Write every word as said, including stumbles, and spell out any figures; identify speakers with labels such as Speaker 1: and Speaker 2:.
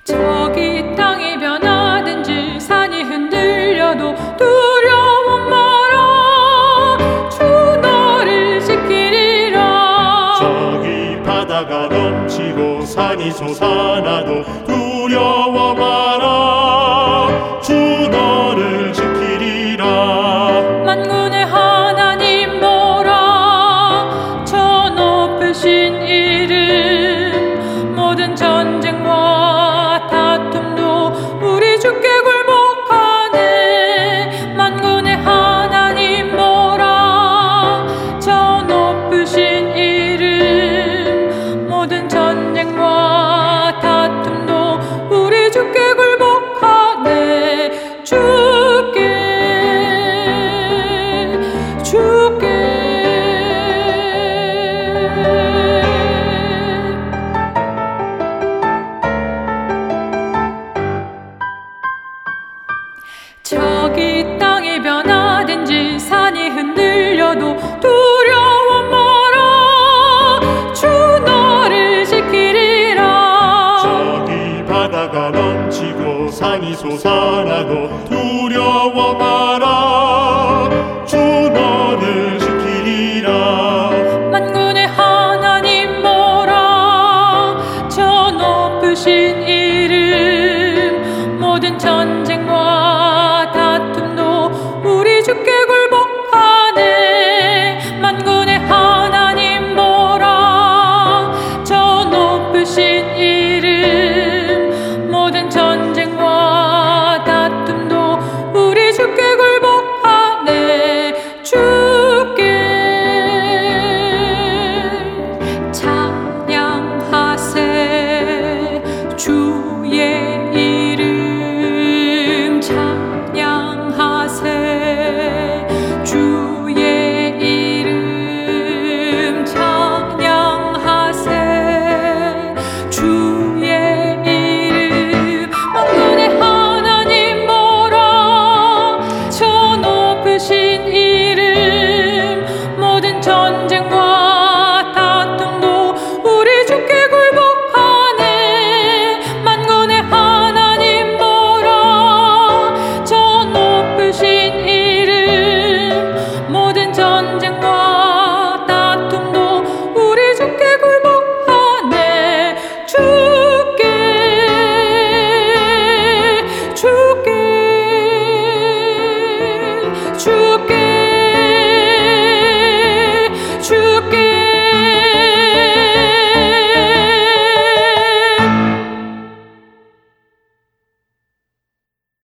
Speaker 1: 저기 땅이 변하든지 산이 흔들려도 두려워 마라. 주 너를 지키리라.
Speaker 2: 저기 바다가 넘치고 산이 솟아나도 두려워 마라. 주 너를 지키리라.
Speaker 1: 만군의 하나님 보라. 저 높으신 이름. 모든 전쟁과 다툼도 우리 주께 굴복하네. 만군의 하나님 보라. 저 높으신 이름. 모든 전쟁과 다툼도 우리 주께 굴복하네. 주께 주께 저기 땅이 변하든지 산이 흔들려도 두려워 마라. 주 너를 지키리라.
Speaker 2: 저기 바다가 넘치고 산이 솟아나도 두려워 마라. 주 너를 지키리라.
Speaker 1: 만군의 하나님 보라. 저 높으신 이름. 모든 전쟁과